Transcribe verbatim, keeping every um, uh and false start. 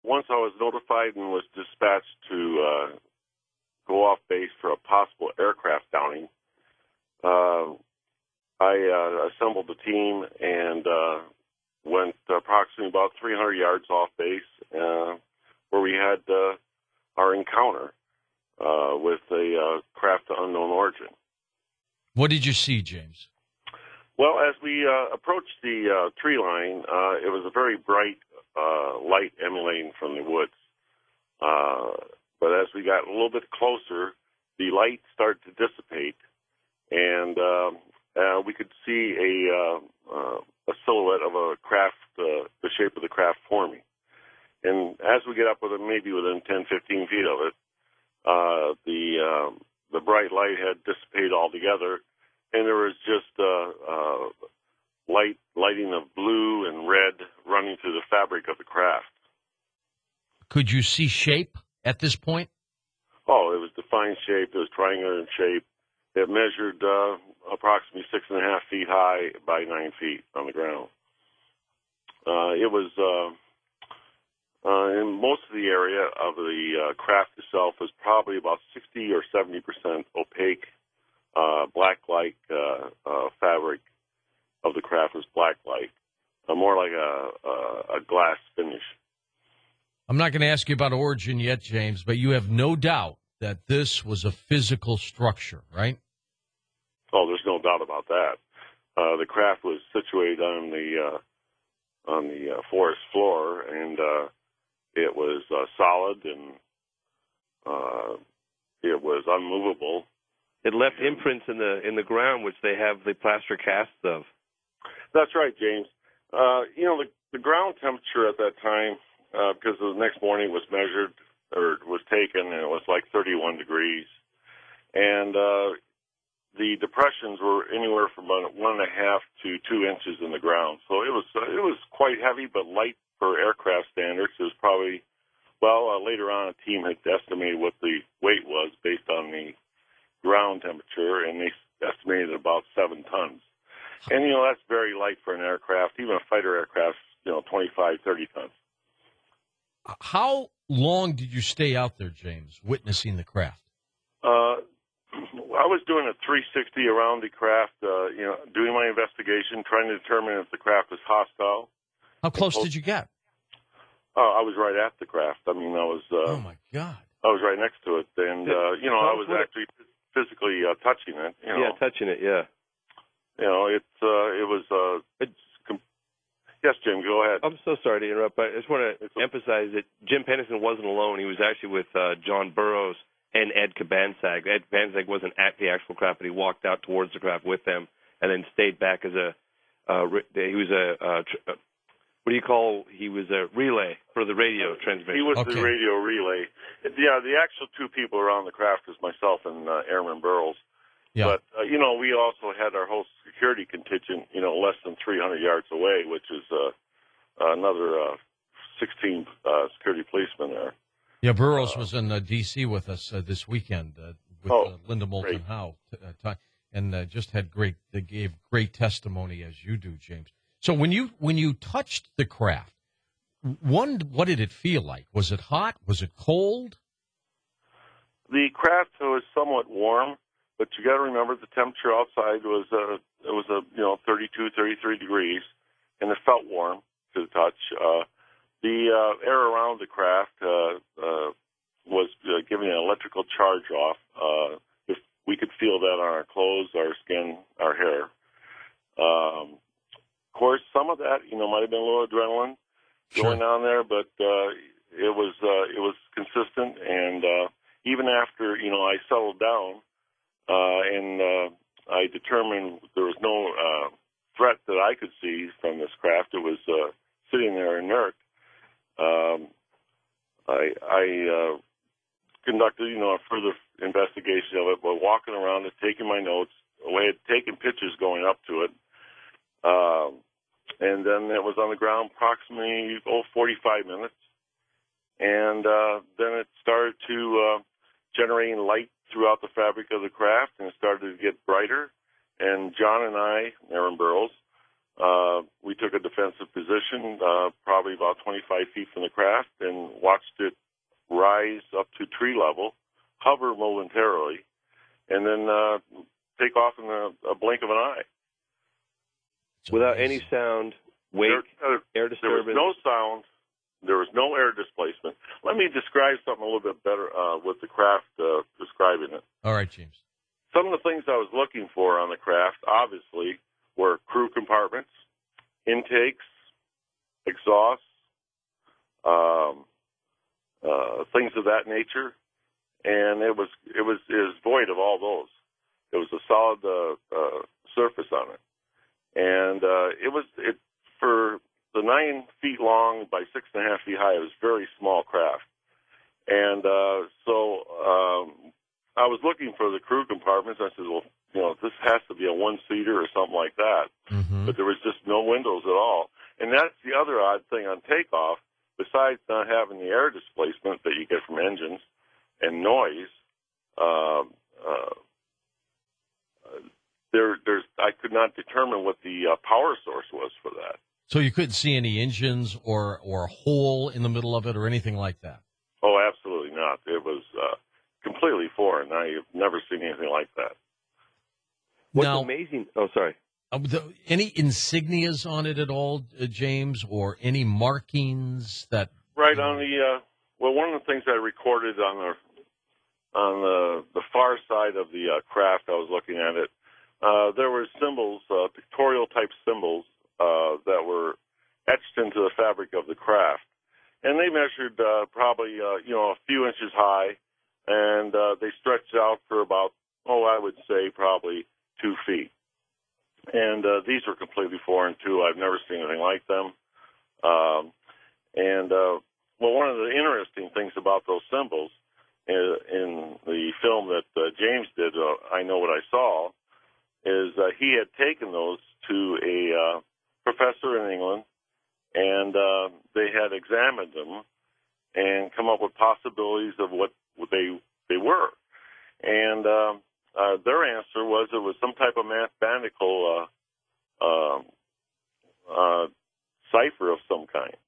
once I was notified and was dispatched to uh, go off base for a possible aircraft downing, uh, I uh, assembled the team and uh, went approximately about three hundred yards off base, uh, where we had uh, our encounter uh, with a uh, craft of unknown origin. What did you see, James? Well, as we uh, approached the uh, tree line, uh, it was a very bright uh, light emanating from the woods. Uh, but as we got a little bit closer, the light started to dissipate, and uh, uh, we could see a, uh, uh, a silhouette of a craft, uh, the shape of the craft forming. And as we get up within, maybe within ten, fifteen feet of it, uh, the um, the bright light had dissipated altogether, and there was just uh, uh, light lighting of blue and red running through the fabric of the craft. Could you see shape at this point? Oh, it was defined shape. It was triangular in shape. It measured uh, approximately six and a half feet high by nine feet on the ground. Uh, it was, uh, uh, in most of the area of the uh, craft itself was probably about sixty or seventy percent opaque, uh, black-like uh, uh, fabric of the craft was black-like, uh, more like a, a, a glass finish. I'm not going to ask you about origin yet, James, but you have no doubt that this was a physical structure, right? Oh, there's no doubt about that. Uh, the craft was situated on the uh, on the uh, forest floor, and uh, it was uh, solid, and uh, it was unmovable. It left imprints in the in the ground, which they have the plaster casts of. That's right, James. Uh, you know, the, the ground temperature at that time, uh, because the next morning was measured or was taken, and it was like thirty-one degrees, and uh, the depressions were anywhere from about one and a half to two inches in the ground. So it was uh, it was quite heavy, but light for aircraft standards. It was probably, well, uh, later on a team had estimated what the weight was based on the ground temperature, and they estimated about seven tons. And, you know, that's very light for an aircraft. Even a fighter aircraft, you know, twenty-five, thirty tons. How long did you stay out there, James, witnessing the craft? Uh, I was doing a three sixty around the craft, uh, you know, doing my investigation, trying to determine if the craft was hostile. How close did you get? Uh, I was right at the craft. I mean, I was. Uh, oh my God! I was right next to it, and uh, you know, I was actually physically uh, touching it. You know? Yeah, touching it. Yeah. You know, it's uh, it was. Uh, it's com- yes, Jim, go ahead. I'm so sorry to interrupt, but I just want to emphasize that Jim Pennison wasn't alone. He was actually with uh, John Burroughs and Ed Cabansag. Ed Cabansag wasn't at the actual craft, but he walked out towards the craft with them and then stayed back as a. Uh, he was a. Uh, tr- what do you call? He was a relay for the radio transmission. He was okay. the radio relay. Yeah, the actual two people around the craft was myself and uh, Airman Burroughs. Yeah. But, uh, you know, we also had our whole security contingent, you know, less than three hundred yards away, which is uh, another uh, sixteen uh, security policemen there. Yeah, Burroughs uh, was in uh, D C with us uh, this weekend uh, with oh, uh, Linda Moulton great. Howe, uh, t- and uh, just had great, they gave great testimony, as you do, James. So when you when you touched the craft, one, what did it feel like? Was it hot? Was it cold? The craft was somewhat warm. But you got to remember the temperature outside was uh, it was a you know thirty-two, thirty-three degrees, and it felt warm to the touch. Uh, the uh, air around the craft uh, uh, was uh, giving an electrical charge off. Uh, if we could feel that on our clothes, our skin, our hair. Um, of course, some of that you know might have been a little adrenaline Sure. going on there, but uh, it was uh, it was consistent. And uh, even after you know I settled down. Uh, and uh, I determined there was no uh, threat that I could see from this craft. It was uh, sitting there inert. Um, I, I uh, conducted, you know, a further investigation of it by walking around it, taking my notes, I had taken pictures going up to it. Um, and then it was on the ground approximately, oh, forty-five minutes. And uh, then it started to uh, generating light throughout the fabric of the craft, and it started to get brighter. And John and I, Aaron Burroughs, uh, we took a defensive position, uh, probably about twenty-five feet from the craft, and watched it rise up to tree level, hover momentarily, and then uh, take off in a, a blink of an eye. Without any sound, wake, there, uh, air disturbance? There was no sound. There was no air displacement. Let me describe something a little bit better uh, with the craft uh, describing it. All right, James. Some of the things I was looking for on the craft, obviously, were crew compartments, intakes, exhausts, um, uh, things of that nature, and it was it was it was void of all those. It was a solid uh, uh, surface on it, and uh, it was it for the nine feet long by six and a half feet high. It was a very small craft, and uh, so um, I was looking for the crew compartments. I said, well, you know, this has to be a one-seater or something like that. Mm-hmm. But there was just no windows at all. And that's the other odd thing on takeoff, besides not having the air displacement that you get from engines and noise, uh, uh, there, there's, I could not determine what the uh, power source was for that. So you couldn't see any engines or, or a hole in the middle of it or anything like that? Oh, absolutely not. It was uh, completely foreign. I've never seen anything like that. What's now, amazing? Oh, sorry. Uh, the, any insignias on it at all, uh, James, or any markings that? Right on the uh, well, one of the things I recorded on the on the the far side of the uh, craft, I was looking at it. Uh, there were symbols, uh, pictorial type symbols uh, that were etched into the fabric of the craft, and they measured uh, probably uh, you know a few inches high, and uh, they stretched out for about oh, I would say probably two feet. And uh, these are completely foreign, too. I've never seen anything like them. Um, and, uh, well, one of the interesting things about those symbols in, in the film that uh, James did, uh, I Know What I Saw, is uh, he had taken those to a uh, professor in England, and uh, they had examined them and come up with possibilities of what they they were. And uh, uh, their answer was it was some type of mathematical uh, uh, uh, cipher of some kind.